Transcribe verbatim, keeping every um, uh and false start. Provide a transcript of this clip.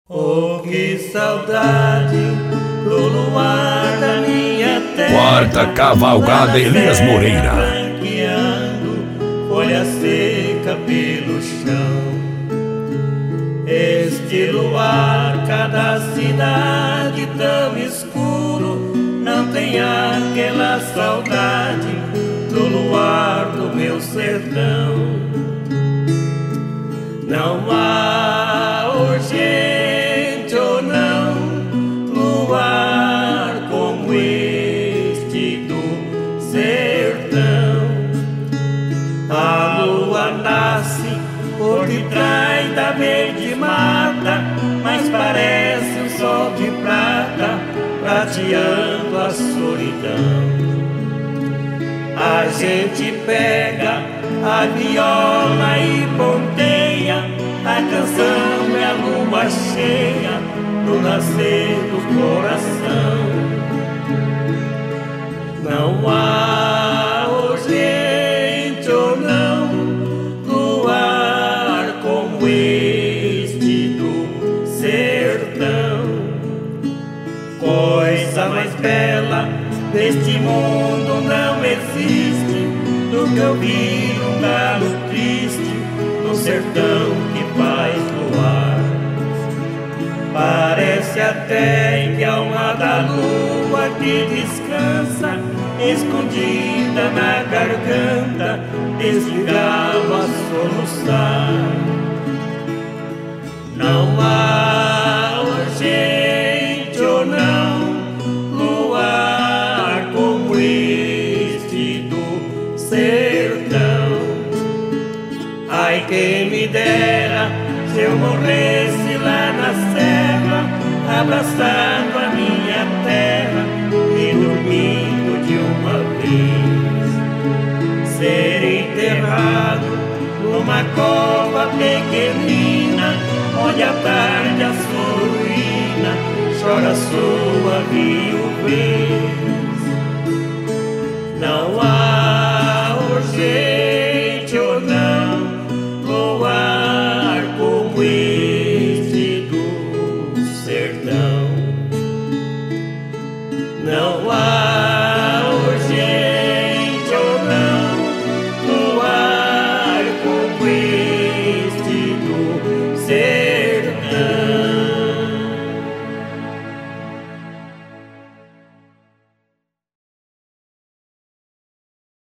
Oh, que saudade do luar da minha terra. Quarta Cavalgada Elias Moreira. Branqueando folha seca pelo chão. Este luar, cada cidade tão escuro, não tem aquela saudade do luar do meu sertão. Não há urgente ou não luar como este do sertão. A lua nasce por detrás da verde mata, mas parece um sol de prata prateando a solidão. A gente pega a viola e ponteia, a canção é a lua cheia do nascer do coração. Não há urgente ou não luar como este do sertão. Coisa mais bela deste mundo não existe do que ouvir um galo triste no sertão que faz luar. Parece até que a alma da lua que descansa escondida na garganta desse galo a soluçar. Não há urgente ou não luar como este do sertão. Ai, quem me dera se eu morresse lá na serra, abraçando a minha terra e dormindo de uma vez. Ser enterrado numa cova pequenina, onde à tarde a sua ruína chora sua viuvez. Não há urgente ou não luar